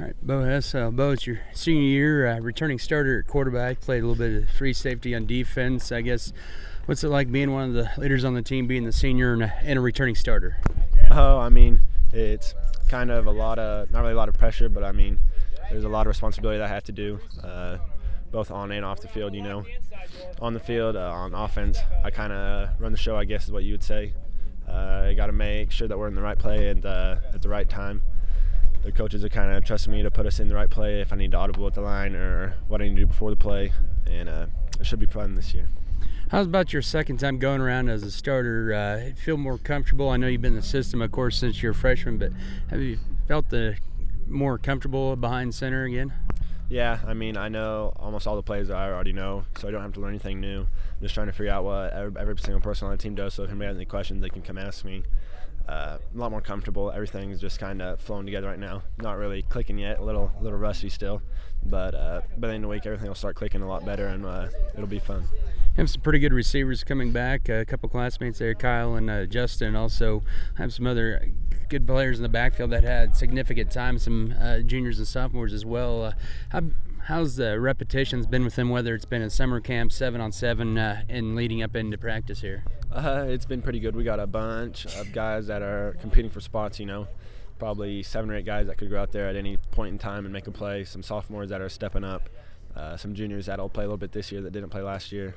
All right, Bo Hess. Bo, it's your senior year, returning starter at quarterback, played a little bit of free safety on defense. I guess, what's it like being one of the leaders on the team, being the senior and a returning starter? Oh, I mean, it's kind of not really a lot of pressure, but I mean, there's a lot of responsibility that I have to do, both on and off the field, you know. On the field, on offense, I kind of run the show, I guess is what you would say. I got to make sure that we're in the right play and at the right time. The coaches are kind of trusting me to put us in the right play if I need to audible at the line or what I need to do before the play, and it should be fun this year. How's about your second time going around as a starter? Feel more comfortable? I know you've been in the system, of course, since you're a freshman, but have you felt more comfortable behind center again? Yeah, I mean, I know almost all the plays I already know, so I don't have to learn anything new. I'm just trying to figure out what every single person on the team does, so if anybody has any questions, they can come ask me. A lot more comfortable. Everything's just kind of flowing together right now. Not really clicking yet, a little rusty still, but by the end of the week, everything will start clicking a lot better, and it'll be fun. You have some pretty good receivers coming back, a couple classmates there, Kyle and Justin, and also have some other good players in the backfield that had significant time, some juniors and sophomores as well. How's the repetitions been with them, whether it's been in summer camp, 7-on-7, and leading up into practice here? It's been pretty good. We got a bunch of guys that are competing for spots, you know, probably 7 or 8 guys that could go out there at any point in time and make a play, some sophomores that are stepping up, some juniors that'll play a little bit this year that didn't play last year.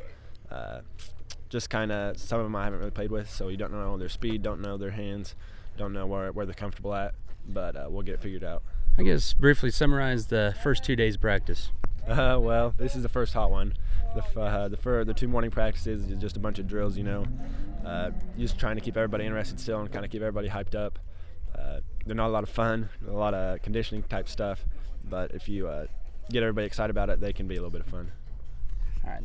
Just kind of some of them I haven't really played with, so you don't know their speed, don't know their hands, don't know where they're comfortable at, but we'll get it figured out. I guess briefly summarize the first 2 days of practice. Well, this is the first hot one. The 2 morning practices is just a bunch of drills, you know, just trying to keep everybody interested still and kind of keep everybody hyped up. They're not a lot of fun, a lot of conditioning type stuff, but if you get everybody excited about it, they can be a little bit of fun.